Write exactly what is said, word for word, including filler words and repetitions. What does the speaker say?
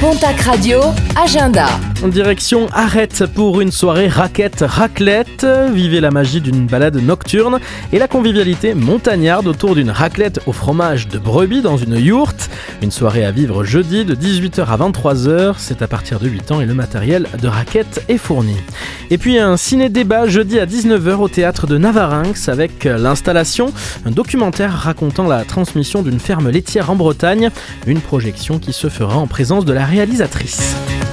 Pontac Radio, agenda. Direction Arrête pour une soirée raquette raclette. Vivez la magie d'une balade nocturne et la convivialité montagnarde autour d'une raclette au fromage de brebis dans une yourte. Une soirée à vivre jeudi de dix-huit heures à vingt-trois heures. C'est à partir de huit ans et le matériel de raquette est fourni. Et puis un ciné-débat jeudi à dix-neuf heures au théâtre de Navarinx avec l'installation, un documentaire racontant la transmission d'une ferme laitière en Bretagne. Une projection qui se fera en présence de la réalisatrice.